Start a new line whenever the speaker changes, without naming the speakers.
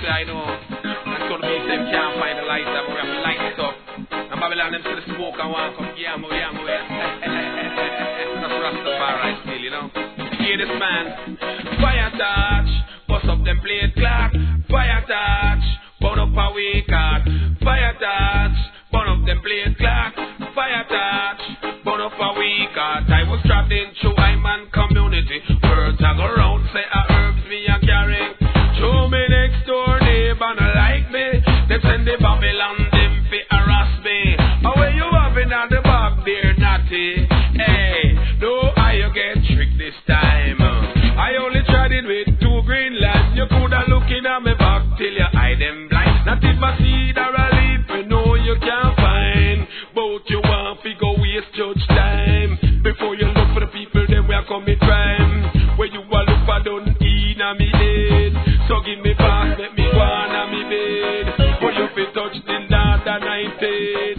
I know. And some people them can't find the light up, we have to light it up. And Babylon them see the smoke and want come, yeah, mo. That's Rastafari still, you know. Hear this man, fire touch, bust up them plate clock. Fire touch, burn up a weak heart. Fire touch, burn up them plate clock. Fire touch, burn up a weak heart. I was trapped into Hyman community. Words I go round, say herbs me a carry. Show me next door neighbor no like me. They send the Babylon them fi harass me. How where you having on the back there, naughty? Hey, no, how you get tricked this time? I only tried it with 2 green lights. You coulda looking at me back till your eye them blind. Not if I seed or a leaf, you know you can't find. But you want fi go waste judge time before you look for the people them where commit crime. Where you a look for done in a me head. So give me pass, let me go on a me bed. For you fi touch the land and 19.